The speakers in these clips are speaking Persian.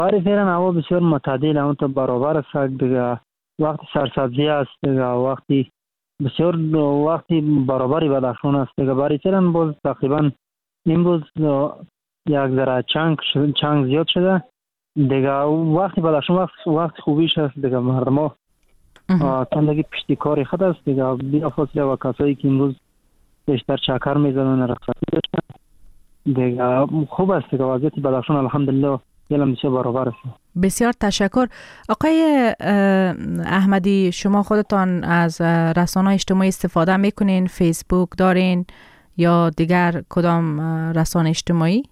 برای فعلا هوا بسیار معتدل اون تا برابر است دیگه. وقتی سرسبزی است دیگه، وقتی بسیار وقتی برابری بدخشان است دیگه. برای فعلا باز تقریبا امروز یک ذره چنگ زیاد شده دیگه. وقتی بدخشان وقت خوبیش است دیگه. مردم ها تندگی پشتی کاری خود است دیگه. بلا فاصله و کسایی که امروز بیشتر چکر میزنن رخصتی داشتن دیگه خوب است دیگه. وضعیت بدخشان الحمدلله یلم بسیار برابر است. بسیار تشکر. آقای احمدی، شما خودتان از رسانه‌های اجتماعی استفاده میکنین؟ فیسبوک دارین یا دیگر کدام رسانه اجتماعی؟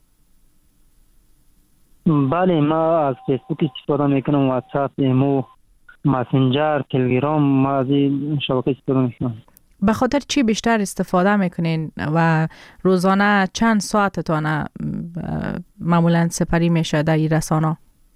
بله، ما از فیسبوک استفاده میکنم، واتساپ، ایمو، مسنجر، تلگرام. ما از این شبکه استفاده میکنم. به خاطر چی بیشتر استفاده میکنین و روزانه چند ساعتتان معمولا سپری میشه در این رسانه؟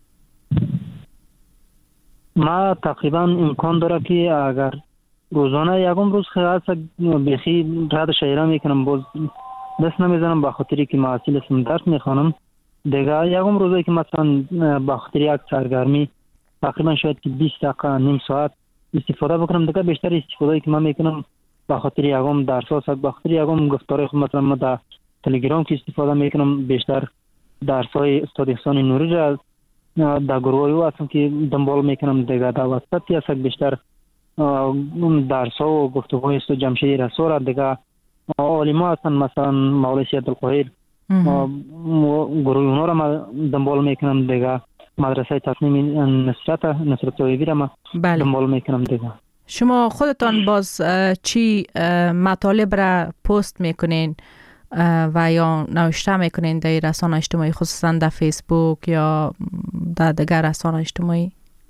ما تقریبا امکان داره که اگر روزانه یکم روز خیلی بخی رد شهره میکنم، باز دست نمیزنم به خاطری که محصیل اسم درس میخوانم دیگه. یکم روزایی که مثلا به خاطر یک سرگرمی تقریبا شاید که 20 دقیقه نیم ساعت استفاده بکنم دیگه. بیشتر استفاده که من میکنم به خاطر یکم درس هست، به خاطر یکم گفتار خود. مثلا ما در تلگرام که استفاده میکنم بیشتر درس های استاد احسان نوری را در گروه او هستم که دنبال میکنم دیگه. در واتساپ هست بیشتر درس ها و گفتگوهای استاد جمشید رسول را دیگه. عالم ها هستن مثلا مولوی سید القاهر، گروه اونا را ما دنبال میکنم دیگه. مدرسه تصمیم نصرت طیبی را ما دنبال میکنم دیگه. شما خودتان باز چی مطالب را پست میکنین و یا نوشته میکنین در رسانه اجتماعی، خصوصا در فیسبوک یا در دیگر رسانه اجتماعی؟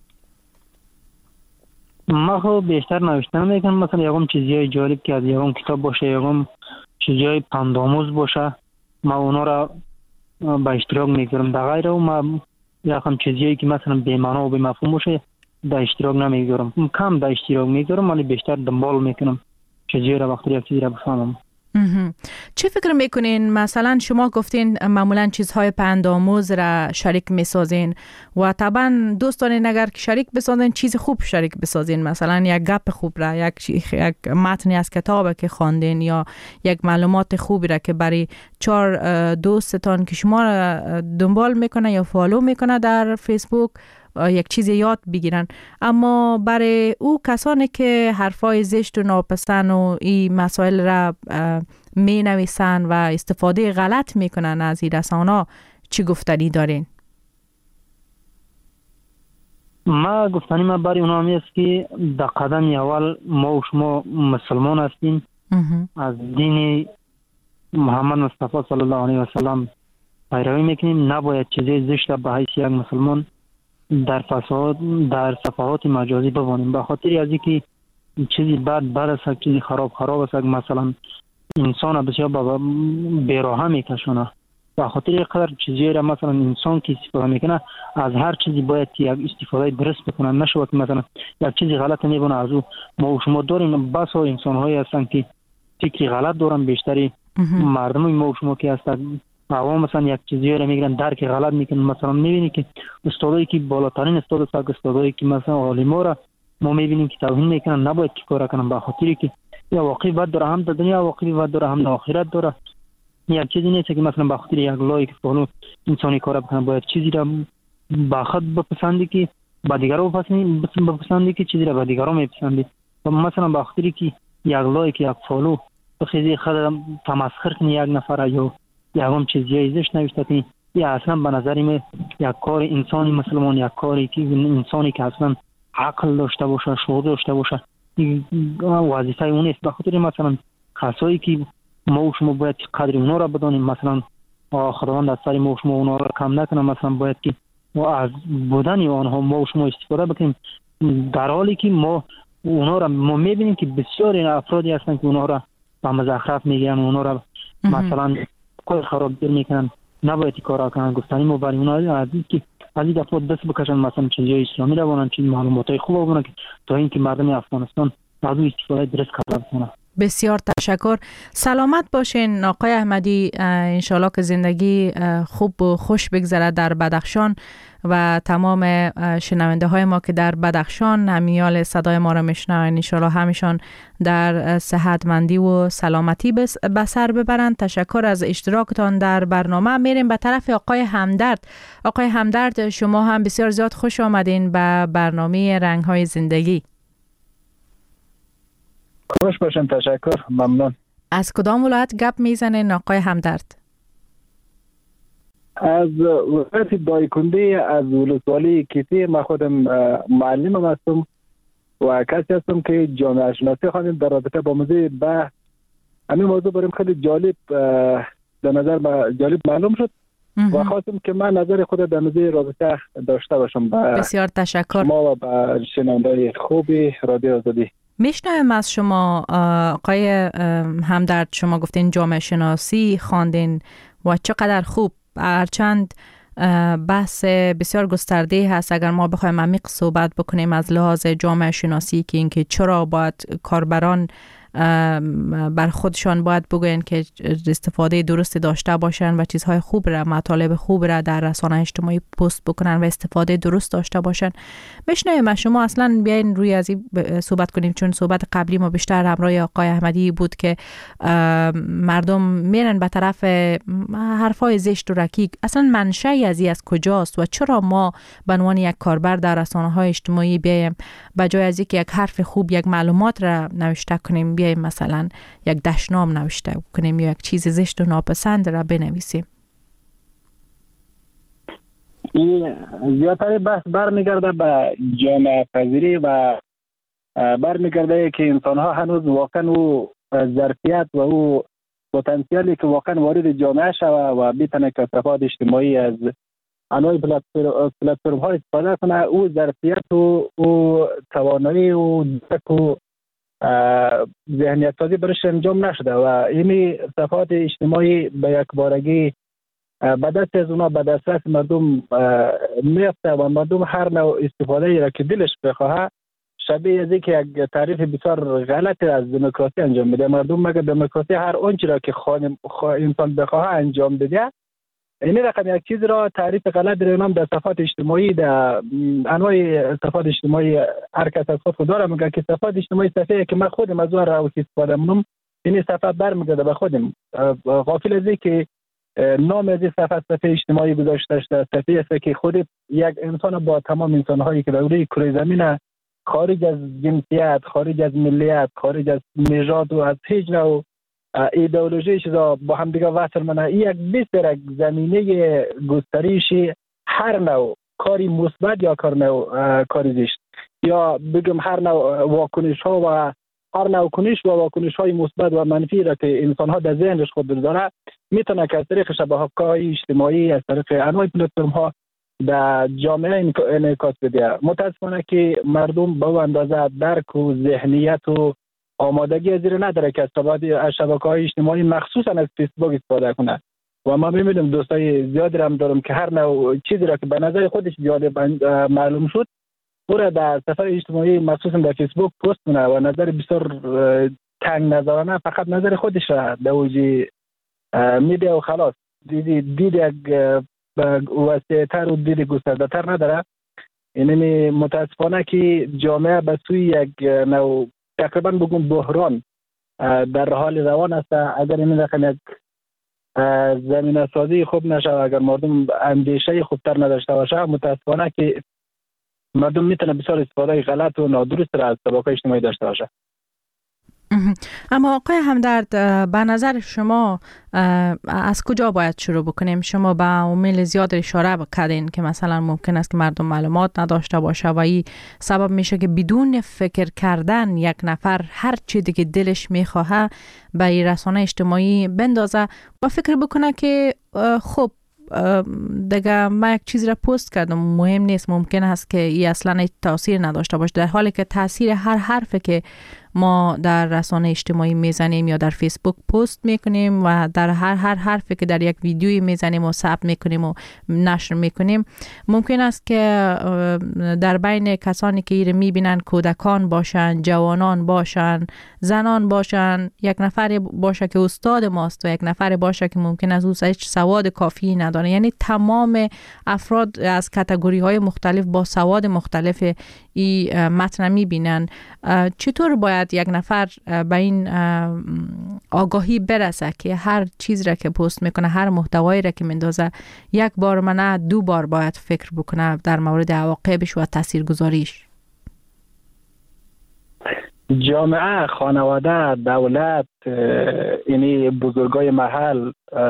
ما خب بیشتر نوشته میکنم، مثلا یکم چیزای جالب که از یکم کتاب باشه، یکم چیزای پندآموز باشه، ما اونا را به اشتراک میگذارم. در غیر او ما یکم چیزایی که مثلا بی معنا و بی مفهوم باشه در اشتراک نمیگذارم. کم در اشتراک میگذارم ولی بیشتر دنبال میکنم چیزایی را وقتی یک چیزی را بفهمم. چه فکر میکنین؟ مثلا شما گفتین معمولا چیزهای پندآموز را شریک میسازین و طبعا دوستان اگر که شریک بسازین چیز خوب شریک بسازین، مثلا یک گپ خوب را، یک متنی از کتاب که خواندین یا یک معلومات خوبی را که برای 4 دوستتان که شما را دنبال میکنه یا فالو میکنه در فیسبوک یک چیز یاد بگیرن. اما برای او کسانی که حرفای زشت و ناپسند و این مسائل را می نویسن و استفاده غلط میکنن از این رسانه، چی گفتنی دارین؟ ما گفتنی ما برای اونا همی است که در قدم اول ما و شما مسلمان هستیم، از دین محمد مصطفی صلی الله علیه و سلم پیروی میکنیم. نباید چیزی زشت به حیث یک مسلمان در صفحات مجازی ببانیم، به خاطر از اینکه چیزی بد است، چیزی خراب است. مثلا انسان بسیار بی‌راه میکشونه. به خاطر قدر چیزی را مثلا انسان که استفاده میکنه از هر چیزی باید یک استفاده درست بکنه، نشود که مثلا یک چیزی غلط میبونه از او. ما و شما داریم بس ها انسان هایی هستن که فکری غلط دارن. بیشتری مردم ما و شما که هستن عوام مثلا یک چیزی را میگیرن درک غلط میکنن. مثلا میبینی که استادایی که بالاترین استادایی که مثلا عالما را ما میبینیم که توهین میکنن، نباید که کار کنن، به خاطری که یا واقعی بد داره، هم در دنیا واقعی بد داره، هم در آخرت داره. یک چیزی نیست که مثلا به خاطر یک لایک فالو انسانی کار بکنه. باید چیزی را با خود بپسندی که با دیگران بپسندی که چیزی را با دیگران میپسندی. مثلا به خاطری که یک لایک یک فالو بخیزی خود تمسخر کنی یک نفر یا یکم چیزی زشت نوشته کنی، یا اصلا به نظر من یک کار انسانی مسلمان، یک کاری که انسانی که اصلا عقل داشته باشه، شعور داشته باشه، وظیفه اون است. به خاطر مثلا کسایی که ما و شما باید قدر اونا را بدانیم. مثلا خداوند از سر ما و شما اونا را کم نکنه. مثلا باید که ما از بودن آنها ما و شما استفاده بکنیم، در حالی که ما اونا را ما میبینیم که بسیاری افرادی هستن که اونا را به مزخرف میگیرن، اونا را مثلا کار خراب میکنن. نباید کارا کنن. گفتنی ما برای اونا از این که از این دفعه دست بکشن، مثلا چیزای اسلامی را بونن، چیز معلوماتای خوب بونن تا اینکه مردم افغانستان از اون استفاده درست کنن. بسیار تشکر. سلامت باشین آقای احمدی. انشالله که زندگی خوب و خوش بگذره در بدخشان و تمام شنونده های ما که در بدخشان همیال صدای ما را میشنوند انشالله همیشان در صحتمندی و سلامتی به سر ببرند. تشکر از اشتراکتان در برنامه. میریم به طرف آقای همدرد. آقای همدرد، شما هم بسیار زیاد خوش آمدین به برنامه رنگ های زندگی. خوش باشم، تشکر، ممنون. از کدام ولایت گپ میزنین آقای همدرد؟ از ولایت دایکنده، از ولسوالی کیسی. من خودم معلمم هستم و کسی هستم که جامعه شناسی خواندم در رابطه با موضوع همین موضوع برام خیلی جالب در نظر جالب معلوم شد و خواستم که من نظر خود در موضوع رابطه داشته باشم. بسیار تشکر. ما و با شنونده‌های خوبی رادیو آزادی. میشنویم از شما آقای همدرد. شما گفتین جامعه شناسی خواندین و چقدر خوب. هرچند بحث بسیار گسترده هست، اگر ما بخوایم عمیق صحبت بکنیم از لحاظ جامعه شناسی که اینکه چرا باید کاربران بر خودشان باید بگوین که استفاده درست داشته باشن و چیزهای خوب را، مطالب خوب را در رسانه اجتماعی پست بکنن و استفاده درست داشته باشن. بشنویم شما. اصلا بیاین روی از این صحبت کنیم، چون صحبت قبلی ما بیشتر همراه آقای احمدی بود که مردم میرن به طرف حرفای زشت و رکیک. اصلا منشأ از این از کجاست و چرا ما به عنوان یک کاربر در رسانه‌های اجتماعی بیایم به جای از اینکه یک حرف خوب، یک معلومات را نوشته کنیم، بیایم مثلا یک دشنام نوشته کنیم یا یک چیز زشت و ناپسند را بنویسیم؟ این زیادتر بحث برمیگرده به جامعه پذیری و برمیگرده که انسان ها هنوز واقعا او ظرفیت و او پتانسیلی که واقعا وارد جامعه شود و بتونه کسافات اجتماعی از انواع پلتفرم ها استفاده کنه، او ظرفیت و او توانایی و درک و ذهنیت سازی برش انجام نشده و این صفات اجتماعی به یک بارگی به دست از اونا به دسترس مردم میفته و مردم هر نوع استفاده را که دلش بخواه شبیه از اینکه یک تعریف بسیار غلط از دموکراسی انجام میده. مردم مگه دموکراسی هر آنچه را که انسان بخواه انجام بده، این رقم یک چیز را تعریف غلط در نام در صفات اجتماعی، در انواع صفات اجتماعی هر کس از خود داره میگه که صفات اجتماعی صفحه که من خودم از اون را استفاده منم، این صفحه برمیگرده به خودم. غافل از اینکه نام از صفحه اجتماعی گذاشته شده، صفحه است که خود یک انسان با تمام انسان‌هایی که در روی کره زمین خارج از جنسیت، خارج از ملیت، خارج از نژاد و از هیچ نوع ایدئولوژی چیزا با هم دیگه وصل منه، یک بسیار زمینه گستریش هر نوع کاری مثبت یا کاری زشت، یا بگم هر نوع واکنش ها و هر نوع کنش و واکنش های مثبت و منفی را که انسان ها در ذهنش خود داره میتونه که از طریق شبکه‌های اجتماعی، از طریق انواع پلتفرم ها در جامعه انعکاس بده. متاسفانه که مردم به اندازه درک و ذهنیت و آمادگی از زیر نداره که از شبکه‌های اجتماعی مخصوصا از فیسبوک استفاده کنه و ما می‌بینیم دوستای زیادی هم دارم که هر نوع چیزی را که به نظر خودش جالب معلوم شد او را در صفحه اجتماعی مخصوصا در فیسبوک پست کنه و نظر بسیار تنگ نظرانه فقط نظر خودش را در اوج میده و خلاص. دید یک وسیع‌تر و دید گسترده‌تر نداره. یعنی متاسفانه که جامعه به سوی یک نوع تقریبا بگم بحران در حال روان است. اگر این رقم یک زمینه سازی خوب نشه، اگر مردم اندیشه خوبتر نداشته باشه، متاسفانه که مردم میتونه بسیار استفاده غلط و نادرست را از شبکه‌های اجتماعی داشته باشه. اما آقای همدرد، به نظر شما از کجا باید شروع بکنیم؟ شما به عوامل زیاد اشاره کردین که مثلا ممکن است که مردم معلومات نداشته باشه و این سبب میشه که بدون فکر کردن یک نفر هر چی دیگه دلش میخواه به این رسانه اجتماعی بندازه و فکر بکنه که خب دیگه من یک چیز را پست کردم، مهم نیست، ممکن است که این اصلا تاثیر نداشته باشه، در حالی که تاثیر هر حرفی که ما در رسانه اجتماعی میزنیم یا در فیسبوک پست میکنیم و در هر حرفی که در یک ویدیویی میزنیم و ثبت میکنیم و نشر میکنیم، ممکن است که در بین کسانی که ایره میبینن کودکان باشن، جوانان باشن، زنان باشن، یک نفر باشه که استاد ماست و یک نفر باشه که ممکن است او هیچ سواد کافی نداره. یعنی تمام افراد از کاتگوری های مختلف با سواد مختلف این متن میبینن. چطور باید یک نفر به این آگاهی برسه که هر چیز را که پست میکنه، هر محتوایی را که میندازه، یک بار نه 2 بار باید فکر بکنه در مورد عواقبش و تاثیرگذاریش؟ جامعه، خانواده، دولت، یعنی بزرگای محل،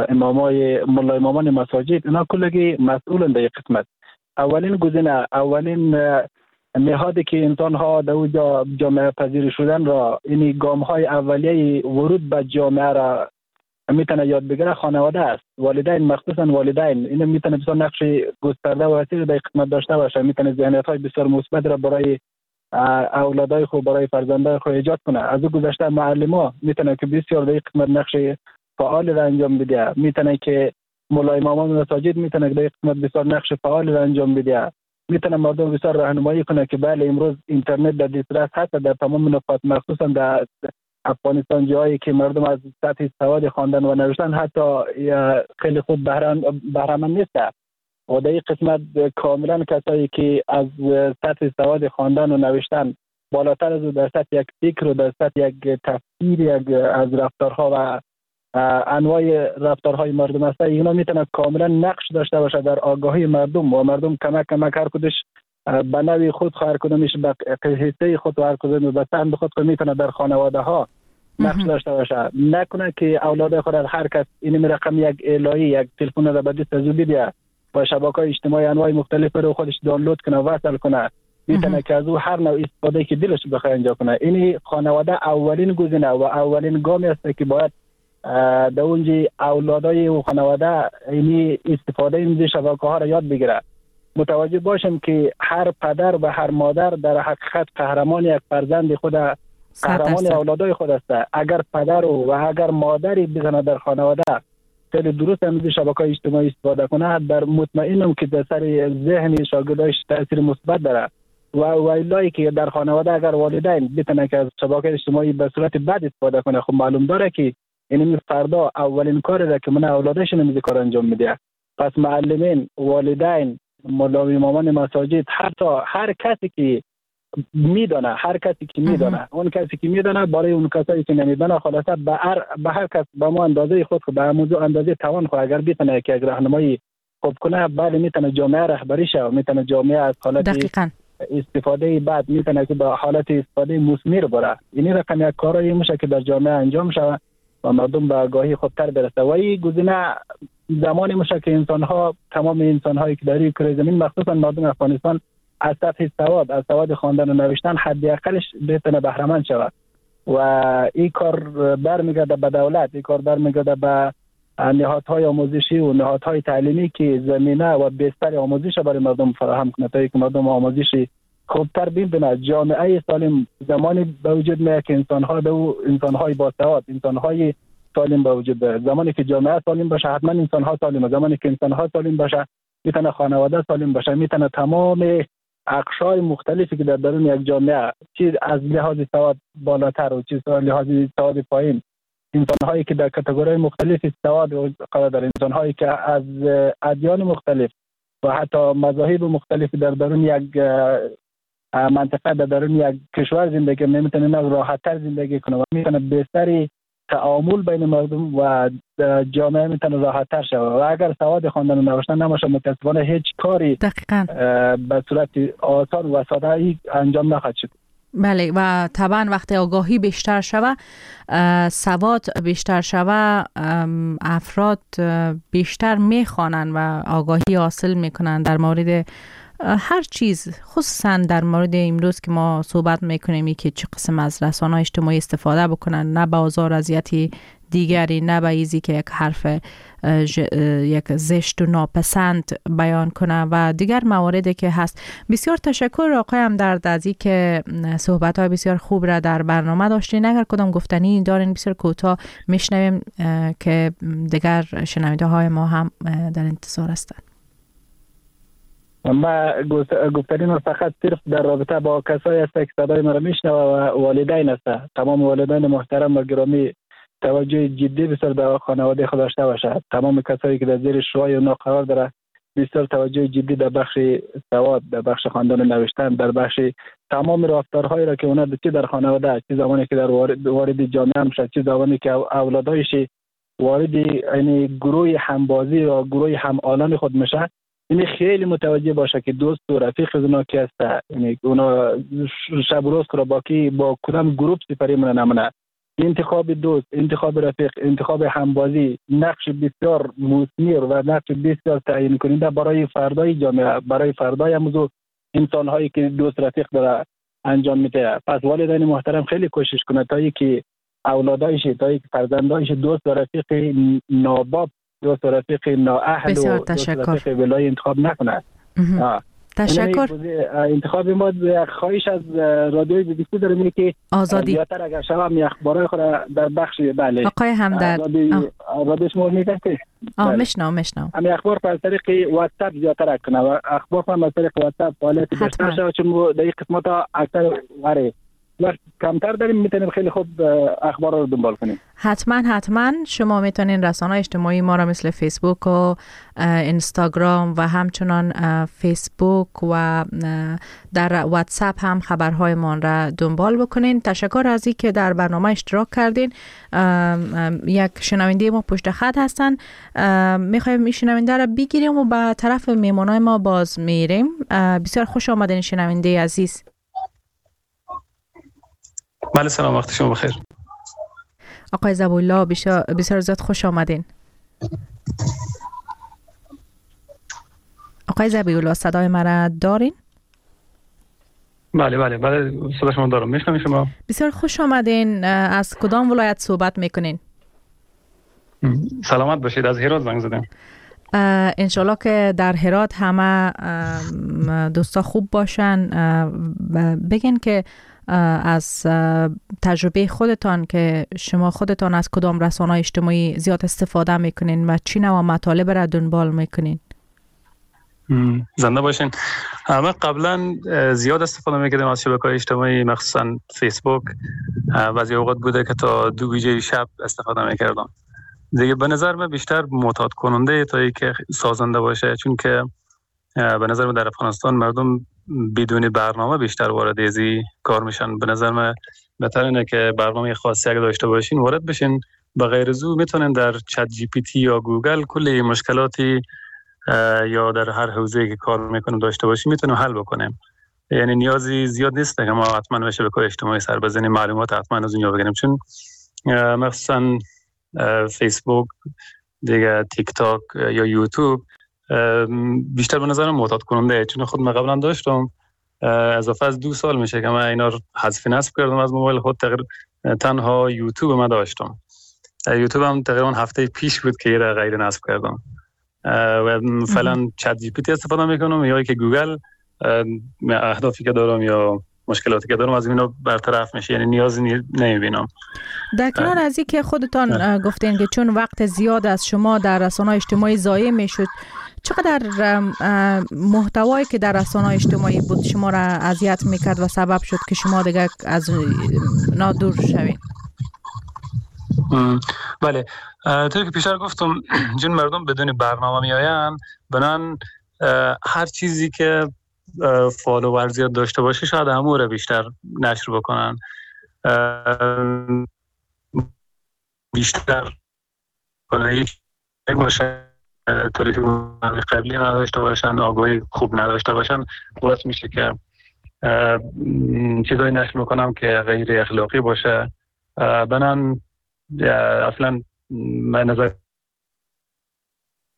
امامان مساجد، اینا کلگی مسئولن در قسمت. اولین گزینه، اولین نهادی که انسان ها در جامعه پذیر شدن را، یعنی گام های اولیه ورود به جامعه را میتونه یاد بگیره خانواده است. والدین، مخصوصا والدین، این میتونه بسیار نقش گسترده و وسیع در قسمت داشته باشه. میتونه ذهنیت های بسیار مثبت را برای اولادای خود، برای فرزندای خود ایجاد کنه. از او گذشته معلم‌ها میتونه که بسیار در قسمت نقش فعال را انجام بده. میتونه که مولای امامان مساجد میتونه در قسمت بسیار نقش فعال را انجام بده. میتونه مردم بسیار راهنمایی کنه که بله امروز اینترنت در دسترس هست در تمام نقاط، مخصوصا در افغانستان، جایی که مردم از سطح سواد خواندن و نوشتن حتی خیلی خوب بهره‌مند نیست. و در این قسمت کاملا کسایی که از سطح سواد خواندن و نوشتن بالاتر از در سطح یک فکر و در سطح یک تفسیر از رفتارها و انواع رفتارهای مردم است، اینا میتونه کاملا نقش داشته باشه در آگاهی مردم و مردم کمک هر کدش به نوی خود، هر کدومش به حصه خود و هر کدوم به سهم خود میتونه در خانواده ها نقش داشته باشه. نکنه که اولاد خود هر کس این رقم یک الهی، یک تلفن را به دست زودی بیه و شبکه‌های اجتماعی انواع مختلف رو خودش دانلود کنه و وصل کنه، میتونه که از او هر نوع استفاده که دلش بخواد انجام کنه. این خانواده اولین گزینه و اولین گامی است که باید در اونجا اولادای و خانواده این استفاده این شبکه‌ها را یاد بگیره. متوجه باشیم که هر پدر و هر مادر در حقیقت قهرمان یک فرزند خود، قهرمان اولادای خود است. اگر پدر و اگر مادری بزنه در خانواده خیلی درست از شبکه‌های اجتماعی استفاده کنه، در مطمئنم که در سر ذهن شاگرداش تاثیر مثبت داره. و ویلایی که در خانواده اگر والدین بتونه که از شبکه‌های اجتماعی به صورت بد استفاده کنه، خب معلوم داره که این فردا اولین کاری را که من اولادش نمیذاره کار انجام میده. پس معلمین، والدین، مولای امامان مساجد، حتی هر کسی که میدونه، اون کسی که میدونه برای اون کسایی که نمیدونه، خلاصه به هر کس به ما اندازه خود، به موضوع اندازه توان خود اگر بتونه که راهنمایی خوب کنه، بله میتونه جامعه رهبری شه، میتونه جامعه از حالت استفاده بعد میتونه که به حالت استفاده مثمر بره. این رقم یک کارایی میشه که در جامعه انجام شه و مردم به آگاهی خوبتر برسه. و این گزینه زمانی میشه که انسان‌ها، تمام انسان‌هایی که در کره زمین، مخصوصا مردم افغانستان، از سطح از سواد خواندن و نوشتن حداقلش بتونه بهره‌مند شود. و این کار برمیگرده به دولت، این کار برمیگرده به نهادهای آموزشی و نهادهای تعلیمی که زمینه و بستر آموزش برای مردم فراهم کنه تا اینکه مردم آموزشی خوبتر ببینه. جامعه سالم زمانی به وجود میاد که انسان‌های باسواد، انسان‌های سالم به وجود بیاد. زمانی که جامعه سالم باشه، حتما انسان‌ها سالمه. زمانی که انسان‌ها سالم باشه، میتونه خانواده سالم باشه، میتونه تمام اقشار مختلفی که در درون یک جامعه، چیز از لحاظ سواد بالاتر و چیز از لحاظ سواد پایین، انسان‌هایی که در کاتگوری مختلف سواد قرار دارند، انسان‌هایی که از ادیان مختلف و حتی مذاهب مختلف در درون یک منطقه، در درون یک کشور زندگی میتونه راحت‌تر زندگی کنه و میتونه بهتری تعامل بین مردم و جامعه میتونه راحت‌تر شود. و اگر سواد خواندن و نوشتن نباشه، متأسفانه هیچ کاری به صورت آسان و ساده انجام نخواهد شد. بله، و طبعا وقتی آگاهی بیشتر شود، سواد بیشتر شود، افراد بیشتر میخوانند و آگاهی حاصل میکنند در مورد هر چیز، خصوصا در مورد امروز که ما صحبت میکنیم که چه قسم از رسانه‌های اجتماعی استفاده بکنن، نه به آزار اذیتی دیگری، نه به ایزی که یک حرف یک زشت و ناپسند بیان کنه و دیگر مواردی که هست. بسیار تشکر آقای همدرد از این که صحبت‌های بسیار خوب را در برنامه داشتین. اگر کدام گفتنی دارین بسیار کوتاه میشنویم که دیگر شنونده های ما هم در انتظار هستند. ما گفتنی فقط صرف در رابطه با کسایی است که صدای ما را میشنوه و والدین است. تمام والدین محترم و گرامی توجه جدی بسیار در خانواده خود داشته باشد. تمام کسایی که در زیر شوهای اونا قرار داره بسیار توجه جدی در بخش سواد، در بخش خواندن و نوشتن، در بخش تمام رفتارهایی را که اونا در خانواده، چه زمانی که در وارد جامعه میشه، چه زمانی که اولادایش وارد یعنی گروه همبازی و گروه همآلان خود میشه، این خیلی متوجه باشه که دوست و رفیق از اونا کی است. یعنی اونا شب روز را با کدام گروه سپری من نمونه. انتخاب دوست، انتخاب رفیق، انتخاب همبازی نقش بسیار مثمر و نقش بسیار تعیین کننده برای فردای جامعه، برای فردای موضوع انسان هایی که دوست رفیق داره انجام میده. پس والدین محترم خیلی کوشش کنه تا اینکه اولادایش، تا اینکه فرزندایش دوست و رفیق ناباب، دوست و رفیق نااهل و دوست و رفیق ولای انتخاب نکنه. تشکر. انتخاب ما خواهش از رادیوی بی بی سی داریم که آزادی زیادتر اگر شما می اخبارای خود در بخش بله آقای همدرد رادیو شما میگه که میشنم امی اخبار از طریق واتساپ زیادتر کنه و اخبار هم از طریق واتساپ فعالیت بیشتر شود، چون در این قسمت اکثر وقت کمتر داریم میتونیم خیلی خوب اخبار رو دنبال کنیم. حتما شما میتونین رسانه‌های اجتماعی ما را مثل فیسبوک و اینستاگرام و همچنان فیسبوک و در واتساپ هم خبرهای ما را دنبال بکنین. تشکر از اینکه در برنامه اشتراک کردین. یک شنونده ما پشت خط هستن، میخوایم این شنونده را بگیریم و به طرف میمونای ما باز میریم. بسیار خوش آمدین شنونده عزیز. بله سلام، وقت شما بخیر. آقای ذبیحالله بسیار زیاد خوش آمدین. آقای ذبیحالله صدای مرا دارین؟ بله صدا شما دارم، میشنم شما. بسیار خوش آمدین. از کدام ولایت صحبت میکنین؟ سلامت باشید، از هرات زنگ زدم. انشالله که در هرات همه دوستا خوب باشن. بگین که از تجربه خودتان که شما خودتان از کدام رسانه‌های اجتماعی زیاد استفاده میکنین و چی نوع مطالب را دنبال میکنین؟ زنده باشین. ما قبلا زیاد استفاده میکردیم از شبکه‌های اجتماعی، مخصوصا فیسبوک. بعضی اوقات بوده که تا 2 بجه شب استفاده میکردم. دیگه به نظر من بیشتر معتاد کننده تا اینکه سازنده باشه، چون که به نظر من در افغانستان مردم بدون برنامه بیشتر وارد ازی کار میشن. به نظر من بهتر اینه که برنامه خاصی اگه داشته باشین وارد بشین، به غیر از او میتونن در چت جی پی تی یا گوگل کلی مشکلاتی یا در هر حوزه‌ای که کار میکنیم داشته باشیم میتونیم حل بکنیم. یعنی نیازی زیاد نیست که ما حتما به شبکه‌های اجتماعی سر بزنیم، معلومات حتما از اونجا بگیریم، چون مثلا فیسبوک دیگه، تیک تاک یا یوتیوب بیشتر به نظرم معتاد کننده، چون خود من قبلا داشتم. اضافه از 2 سال میشه که من اینا رو حذف نصب کردم از موبایل خود. تنها یوتیوب من داشتم. یوتیوب هم تقریبا هفته پیش بود که یه غیر نصب کردم و فعلا چت جی پی تی استفاده میکنم یا که گوگل. اهدافی که دارم یا مشکلاتی که دارم از اینا برطرف میشه، یعنی نیازی نمیبینم. در کنار از این که خودتان گفتین که چون وقت زیاد از شما در رسانه‌های اجتماعی ضایع میشد، چقدر محتوایی که در رسانه‌های اجتماعی بود شما را اذیت میکرد و سبب شد که شما دیگه از نادور شوین؟ بله، طوری که پیشتر گفتم چون مردم بدون برنامه میآیند، بنان هر چیزی که فالوور زیاد داشته باشه شاید همون رو بیشتر نشر بکنن، بیشتر باشه، طوری که قبلی نداشته باشن، آگاهی خوب نداشته باشن، باعث میشه که چیزایی نشر میکنم که غیر اخلاقی باشه. بنان اصلا من نظر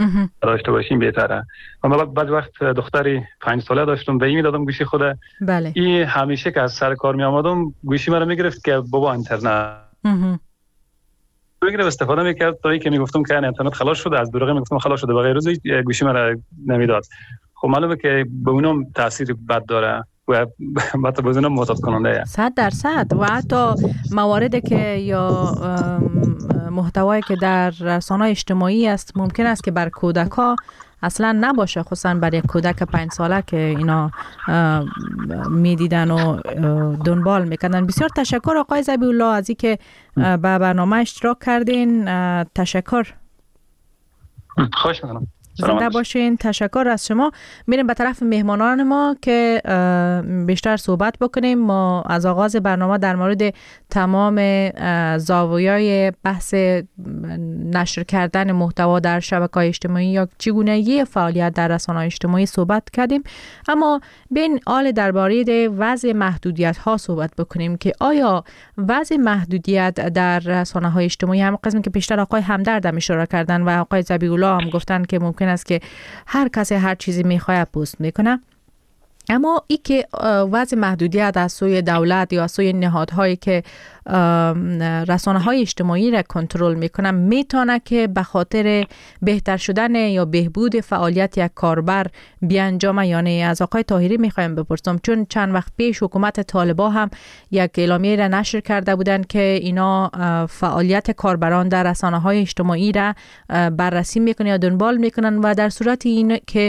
داشته باشیم بهتره. من بعد وقت دختری 5 ساله داشتم، به این میدادم گوشی خود. بله. این همیشه که از سر کار می آمدم گوشی مرا میگرفت که بابا اینترنت میگرفت، استفاده میکرد تا اینکه میگفتم که اینترنت خلاص شده، از دروغ میگفتم خلاص شده، بغیر روزی گوشی مرا نمیداد. خب معلومه که به اونم تاثیر بد داره و البته بازم معتاد کننده 100%. و حتی مواردی که یا محتوایی که در رسانه‌های اجتماعی است ممکن است که بر کودک‌ها اصلا نباشه، خصوصا برای کودک 5 ساله که اینا میدیدن و دنبال میکنن. بسیار تشکر آقای ذبیح الله از اینکه به برنامه اشتراک کردین. تشکر. خوش می‌کنم. زنده باشین. تشکر از شما. میریم به طرف مهمانان ما که بیشتر صحبت بکنیم. ما از آغاز برنامه در مورد تمام زاویه‌های بحث نشر کردن محتوا در شبکه‌های اجتماعی یا چگونگی فعالیت در رسانه‌های اجتماعی صحبت کردیم، اما بین حال درباره وضع محدودیت‌ها صحبت بکنیم که آیا وضع محدودیت در رسانه‌های اجتماعی، هم قسمی که بیشتر آقای همدرد هم اشاره کردن و آقای ذبیح الله هم گفتن که ممکن است که هر کسی هر چیزی میخواد پست میکنه، اما ای که وضع محدودیت از سوی دولت یا از سوی نهادهایی که رسانه‌های اجتماعی را کنترل میکنن میتونه که به خاطر بهتر شدن یا بهبود فعالیت یک کاربر بیانجامه. یعنی از آقای طاهری میخوایم بپرسم، چون چند وقت پیش حکومت طالبان هم یک اعلامیه را نشر کرده بودن که اینا فعالیت کاربران در رسانه‌های اجتماعی را بررسی میکنن یا دنبال میکنن و در صورت این که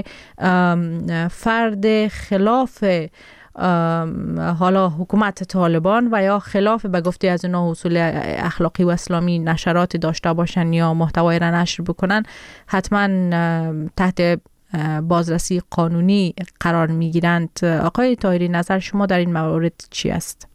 فرد خلاف حالا حکومت طالبان و یا خلاف به گفته از اینا اصول اخلاقی و اسلامی نشرات داشته باشن یا محتوای را نشر بکنن، حتما تحت بازرسی قانونی قرار میگیرند. آقای طاهری، نظر شما در این مورد چی است؟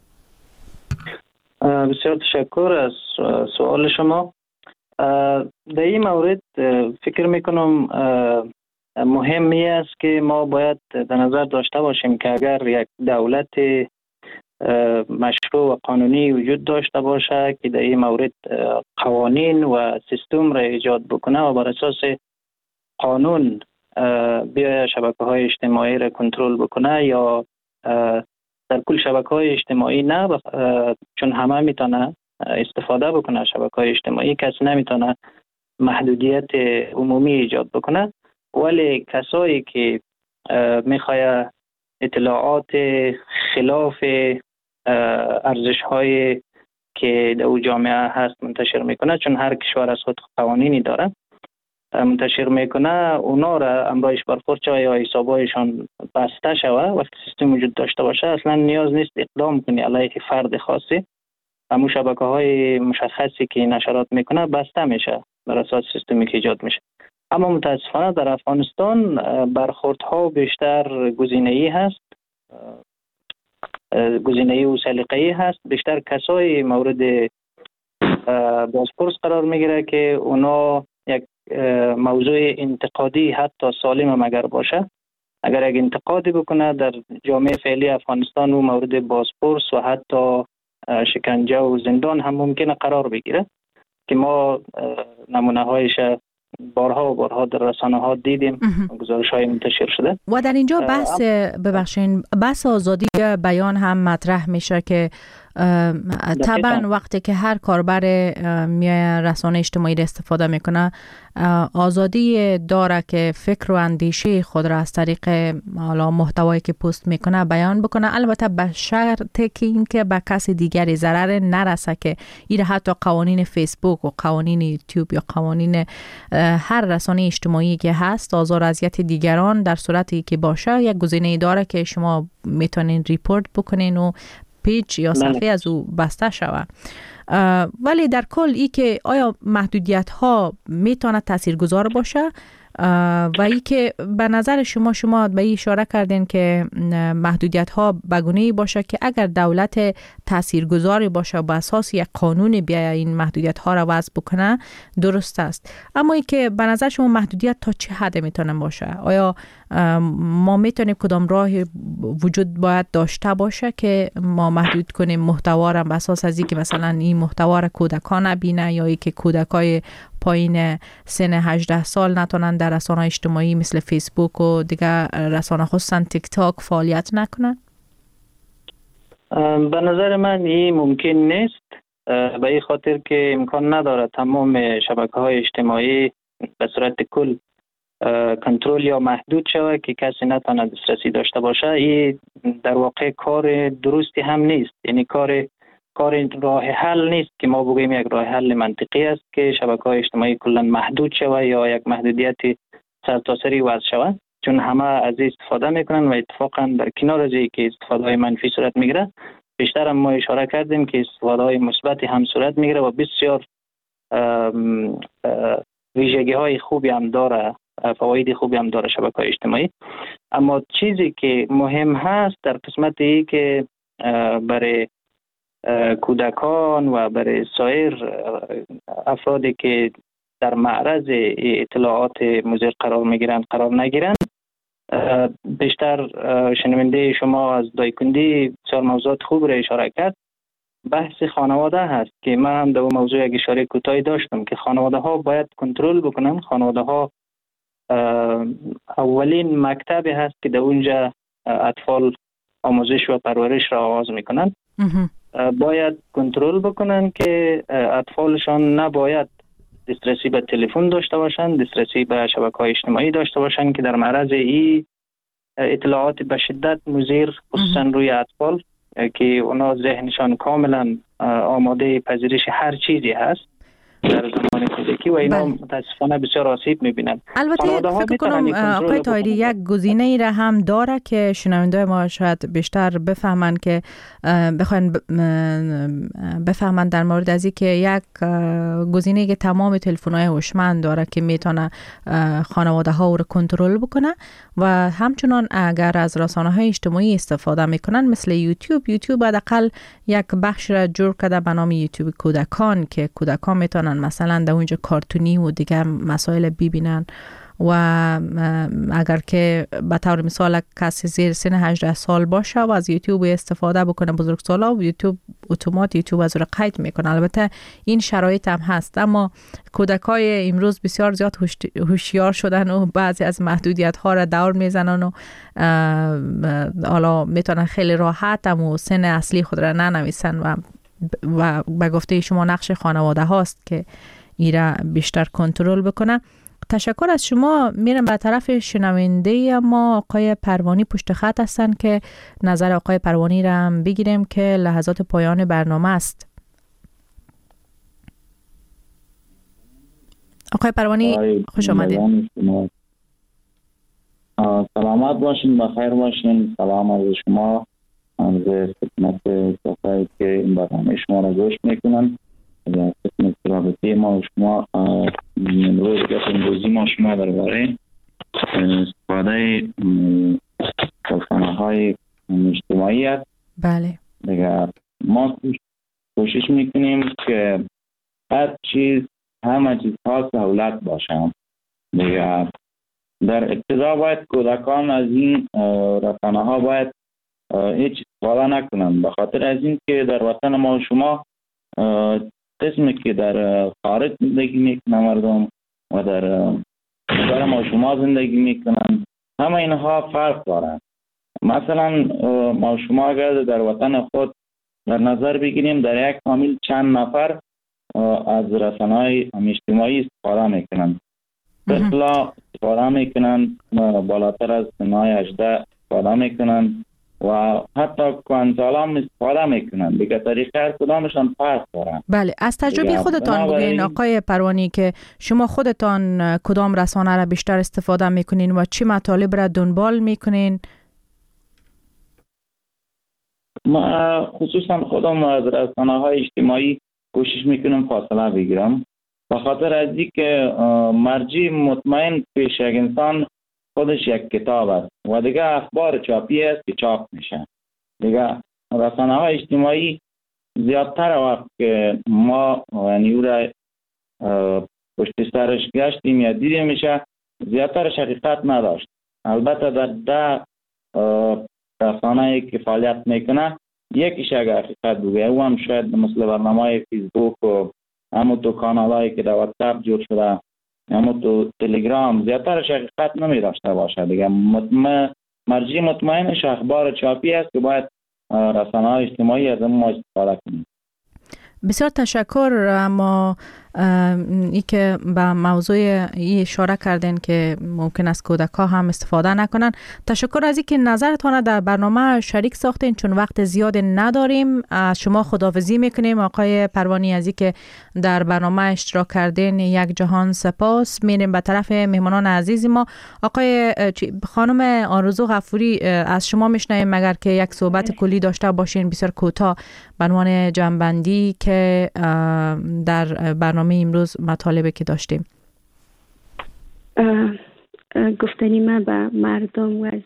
بسیار تشکر از سوال شما. در این مورد فکر میکنم مهمی است که ما باید در نظر داشته باشیم که اگر یک دولت مشروع و قانونی وجود داشته باشه که در این مورد قوانین و سیستم را ایجاد بکنه و بر اساس قانون بیا شبکه‌های اجتماعی را کنترل بکنه یا در کل شبکه‌های اجتماعی نه، چون همه میتونه استفاده بکنه شبکه‌های اجتماعی، کسی نمیتونه محدودیت عمومی ایجاد بکنه، ولی کسایی که میخواه اطلاعات خلاف ارزش‌های که در جامعه هست منتشر میکنه، چون هر کشور از خود قوانینی داره، منتشر میکنه، اونا را امرایش برخورد یا حسابایشان بسته شوه. وقتی سیستم وجود داشته باشه اصلا نیاز نیست اقدام کنی علیه فرد خاصی. همون شبکه‌های مشخصی که نشرات میکنه بسته میشه بر اساس سیستمی که ایجاد میشه. اما متاسفانه در افغانستان برخوردها بیشتر گزینه‌ای هست، گزینه‌ای و سلیقه‌ای هست. بیشتر کسای مورد بازپرس قرار میگیره که اونا یک موضوع انتقادی حتی سالم اگر باشه، اگر یک انتقادی بکنه در جامعه فعلی افغانستان و مورد بازپرس و حتی شکنجه و زندان هم ممکنه قرار بگیره که ما نمونه هایش بارها و بارها در رسانه ها دیدیم، گزارش های منتشر شده. و در اینجا بحث آزادی بیان هم مطرح میشه که طبعا وقتی که هر کاربر رسانه اجتماعی را استفاده میکنه آزادی داره که فکر و اندیشه خود را از طریق حالا محتوایی که پست میکنه بیان بکنه، البته به شرطی که این که به کسی دیگری ضرر نرسه، که این حتی قوانین فیسبوک و قوانین یوتیوب یا قوانین هر رسانه اجتماعی که هست آزار اذیت دیگران در صورتی که باشه یک گزینه داره که شما میتونین ریپورت بکنین و پیج یا صفحه از او بسته شود. ولی در کل ای که آیا محدودیت ها میتونه تاثیرگذار باشه و ای که به نظر شما به این اشاره کردین که محدودیت ها بگونه‌ای باشه که اگر دولت تاثیرگذاری باشه با اساس یک قانون بیا این محدودیت ها را وضع بکنه درست است، اما ای که به نظر شما محدودیت تا چه حد میتونه باشه؟ آیا ما میتونیم کدام راه وجود باید داشته باشه که ما محدود کنیم محتوا را بر اساس از اینکه مثلا این محتوا را کودکان نبینه یا اینکه کودکای پایین سن 18 سال نتونن در رسانه‌های اجتماعی مثل فیسبوک و دیگه رسانه خصوصا تیک تاک فعالیت نکنن؟ به نظر من این ممکن نیست، به این خاطر که امکان نداره تمام شبکه‌های اجتماعی به صورت کل کنترل یا محدود شود که کسی نتونه دسترسی داشته باشه. این در واقع کار درستی هم نیست، یعنی کار راه حل نیست که ما بگوییم یک راه حل منطقی است که شبکه‌های اجتماعی کلا محدود شود یا یک محدودیت سرتاسری وضع شود، چون همه از این استفاده میکنن و اتفاقا در کنار از اینکه استفاده های منفی صورت میگیره، بیشتر هم ما اشاره کردیم که استفاده های مثبتی هم صورت میگیره و بسیار ویژگی های خوبی هم داره، فواید خوبی هم داره شبکه‌های اجتماعی. اما چیزی که مهم هست در قسمت ای که برای کودکان و برای سایر افرادی که در معرض اطلاعات مضر قرار نگیرند، بیشتر شنونده شما از دایکندی بسیار موضوعات خوب را اشاره کرد. بحث خانواده هست که من هم در موضوع یک اشاره کوتاهی داشتم که خانواده ها باید کنترل بکنن. خانواده ها اولین مکتبی هست که در اونجا اطفال آموزش و پرورش را آغاز میکنن. باید کنترل بکنن که اطفالشان نباید دسترسی به تلفن داشته باشن، دسترسی به شبکه‌های اجتماعی داشته باشن که در معرض این اطلاعات به شدت مضر خصوصا روی اطفال که اونا ذهنشان کاملا آماده پذیرش هر چیزی هست در زمان کودکی و اینا متاسفانه بسیار آسیب میبینن. البته فکر کنم آقای طاهری یک گزینه ای را هم داره که شنونده ما شاید بیشتر بفهمن که بخواین بفهمن در مورد از این که یک گزینه که تمام تلفن‌های هوشمند داره که میتونه خانواده ها رو کنترل بکنه و همچنان اگر از رسانه‌های اجتماعی استفاده میکنن مثل یوتیوب حداقل یک بخش را جور کرده به نام یوتیوب کودکان که کودکان میتونن مثلا در اونجا کارتونی و دیگر مسائل ببینن و اگر که به طور مثال کسی زیر سن 18 سال باشه و از یوتیوب استفاده بکنه بزرگسالا و یوتیوب اتومات از رو قید میکنه. البته این شرایط هم هست، اما کودکای امروز بسیار زیاد هوشیار شدن و بعضی از محدودیت ها را دور میزنن و حالا میتونن خیلی راحت و سن اصلی خود را ننویسن و به گفته شما نقش خانواده هاست که ایرا بیشتر کنترل بکنه. تشکر از شما. میرم به طرف شنونده ما آقای پروانی پشت خط هستن که نظر آقای پروانی را هم بگیریم که لحظات پایان برنامه است. آقای پروانی خوش آمدید. سلامت باشین، بخیر باشین. سلام از شما، از خدمت کسایی که این برنامه شما را گوش میکنن. در قسمت رابطه ما و شما امروز امروزی ما شما درباره استفاده رسانه‌های اجتماعی است. بله. دیگر ما کوشش میکنیم که هر چیز همه چیزها سهولت باشه. دیگر در ابتدا باید کودکان از این رسانه‌ها باید هیچ استفاده نکنند، به خاطر از این که در وطن ما و شما قسمی که در خارج زندگی میکنن مردم و در کشور ما شما زندگی میکنن، همه اینها فرق دارن. مثلا ما شما اگر در وطن خود در نظر بگیریم، در یک فامیل چند نفر از رسانه‌های اجتماعی استفاده میکنن. طفلا استفاده میکنن، بالاتر از سنهای 18 استفاده میکنن و حتی کانسالا هم استفاده میکنن. دیگه طریقه هر کدامشان فرق دارن. بله، از تجربه خودتان بگین آقای پروانی که شما خودتان کدام رسانه را بیشتر استفاده میکنین و چی مطالب را دنبال میکنین؟ ما خصوصا خودم از رسانه های اجتماعی کوشش میکنم فاصله بگیرم، به خاطر از اینکه مرجع مطمئن پیش یک انسان خودش یک کتاب است و دیگه اخبار چاپی است که چاپ میشه. دیگه رسانه های اجتماعی زیادتر وقت که ما یعنی او را پشت سرش گشتیم یا دیده میشه، زیادتر حقیقت نداشت. البته در رسانه‌ای که فعالیت میکنه یکیش اگر حقیقت بگه او هم شاید مثل برنامه فیسبوک و همون تو کانالایی که در واتساپ جور شده همون تو تلگرام زیادترش حقیقت نمی داشته باشه دیگه. مرجع مطمئنش اخبار چاپی است که باید رسانه‌های اجتماعی از ما استفاده کنیم. بسیار تشکر. اما ای که به موضوع ای اشاره کردین که ممکن است کودک‌ها هم استفاده نکنن، تشکر از اینکه نظرتان در برنامه شریک ساختین. چون وقت زیاد نداریم از شما خداحافظی میکنیم. آقای پروانی از اینکه در برنامه اشتراک کردین یک جهان سپاس. میریم به طرف مهمانان عزیز ما. آقای خانم آرزو غفوری از شما میشنویم مگر که یک صحبت کلی داشته باشین بسیار کوتاه به عنوان جنبندی که در برنامه امروز مطالبی که داشتیم. گفتنی من به مردم و